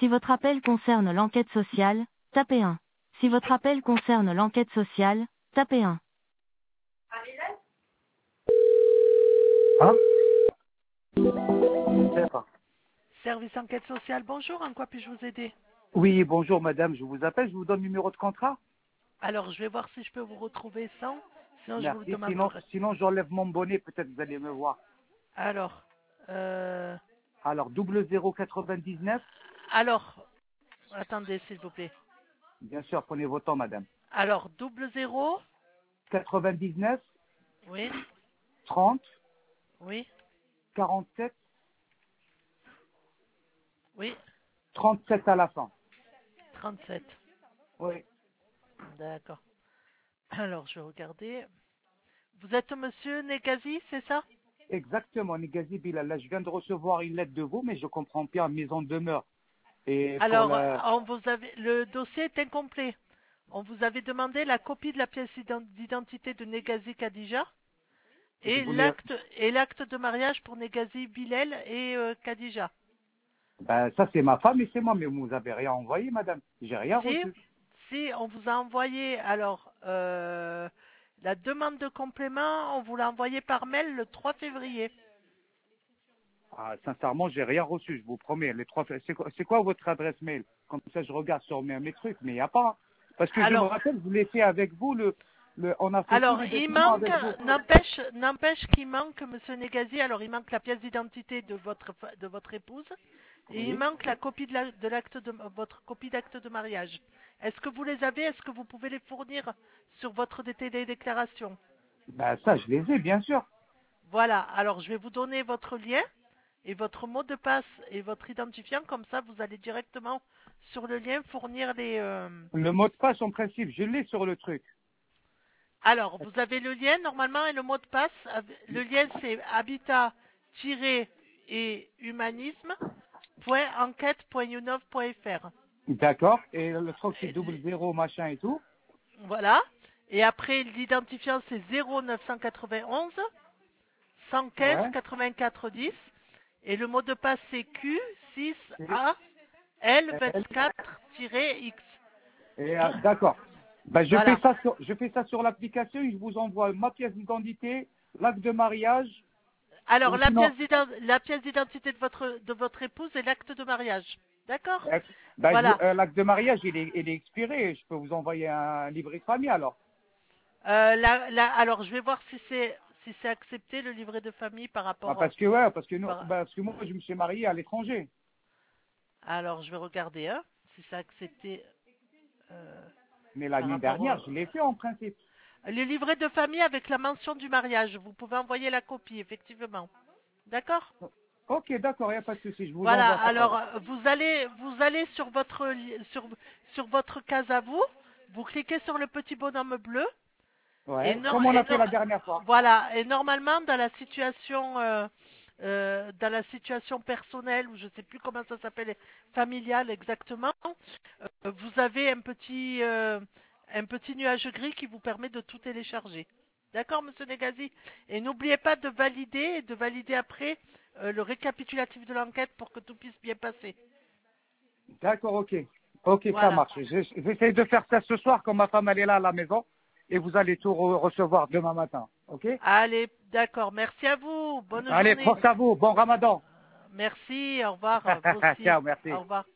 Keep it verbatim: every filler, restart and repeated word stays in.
Si votre appel concerne l'enquête sociale, tapez un. Si votre appel concerne l'enquête sociale, tapez un. Hein? Je sais pas. Service enquête sociale, bonjour, en quoi puis-je vous aider? Oui, bonjour madame, je vous appelle, je vous donne le numéro de contrat. Alors, je vais voir si je peux vous retrouver sans, sinon je vous le Merci, sinon, demanderai. sinon j'enlève mon bonnet, peut-être vous allez me voir. Alors, euh, Alors, double zéro quatre-vingt-dix-neuf, alors, attendez s'il vous plaît. bien sûr, prenez vos temps madame. Alors, double zéro, quatre-vingt-dix-neuf, oui, trente, oui, quarante-sept, oui, trente-sept à la fin. trente-sept. Oui, D'accord. Alors, je vais regarder. Vous êtes monsieur Negazi, c'est ça? exactement, Negazi Bilal. Là, je viens de recevoir une lettre de vous, mais je comprends bien, maison de demeure. Et pour Alors, la... on vous avait, le dossier est incomplet. On vous avait demandé la copie de la pièce ident- d'identité de Negazi Khadija Je et voulais... l'acte et l'acte de mariage pour Negazi Bilal et euh, Khadija. Ben, ça, c'est ma femme et c'est moi, mais vous avez rien envoyé, madame. J'ai rien Si, reçu. si, on vous a envoyé alors euh, la demande de complément, on vous l'a envoyé par mail le trois février. Ah, sincèrement, j'ai rien reçu, je vous promets. Les trois, c'est quoi, c'est quoi votre adresse mail? Comme ça, je regarde sur mes, mes trucs, mais il n'y a pas. Parce que je me Alors, rappelle, je l'ai fait avec vous, le, le, on a fait tous alors les il documents manque, avec vous. n'empêche, n'empêche qu'il manque, Monsieur Negazi, alors il manque la pièce d'identité de votre fa- de votre épouse et il Oui. manque la copie de la- de l'acte de votre copie d'acte de mariage. Est-ce que vous les avez? Est-ce que vous pouvez les fournir sur votre télédéclaration? Ben, ça, je les ai, bien sûr. Voilà, alors je vais vous donner votre lien et votre mot de passe et votre identifiant, comme ça vous allez directement sur le lien fournir les... euh, Le mot de passe, en principe, je l'ai sur le truc. Alors, vous avez le lien normalement et le mot de passe. Le lien c'est habitat-et-humanisme.enquête.younov.fr. D'accord. Et le truc, c'est Et double l- zéro, machin et tout. Voilà. Et après, l'identifiant c'est zéro neuf cent quatre-vingt-onze cent quinze Ouais. quatre-vingt-quatre dix. Et le mot de passe c'est Q six Et, A L elle- vingt-quatre X. et, euh, d'accord. Ben, je fais Voilà. ça sur, je fais ça sur l'application, je vous envoie ma pièce d'identité, l'acte de mariage, Alors, ou la sinon, pièce d'ident- la pièce d'identité de votre, de votre épouse et l'acte de mariage. D'accord? Euh, ben, je vous- Voilà. euh, l'acte de mariage, il est, il est expiré. Je peux vous envoyer un livret de famille alors. Euh, la- la- alors, je vais voir si c'est si c'est accepté le livret de famille par Ah, rapport. euh, parce que ouais, parce que nous, par- ben, parce que moi, je me suis marié à l'étranger. alors, je vais regarder hein, si c'est accepté euh, Mais par l'année rapport dernière, au je l'ai fait en principe. le livret de famille avec la mention du mariage. Vous pouvez envoyer la copie, effectivement. D'accord? Ok, d'accord, il n'y a pas de souci. Je vous Voilà. envoie ça. Alors, euh, vous allez vous allez sur votre li- sur sur votre case à vous. Vous cliquez sur le petit bonhomme bleu. Et, Ouais, nor- comme on et a fait nor- la dernière fois. voilà. Et normalement, dans la situation, euh, euh, dans la situation personnelle, ou je sais plus comment ça s'appelle, familiale exactement, euh, vous avez un petit, euh, un petit nuage gris qui vous permet de tout télécharger. D'accord, Monsieur Negazi? Et n'oubliez pas de valider et de valider après euh, le récapitulatif de l'enquête pour que tout puisse bien passer. D'accord, ok. Ok, ça Voilà. marche. Je- J'essaie de faire ça ce soir quand ma femme elle est là à la maison. Et vous allez tout re- recevoir demain matin. Ok? Allez, d'accord. Merci à vous. Bonne Allez, journée. force à vous. Bon ramadan. Merci. Au revoir. Vous aussi. Ciao, merci. Au revoir.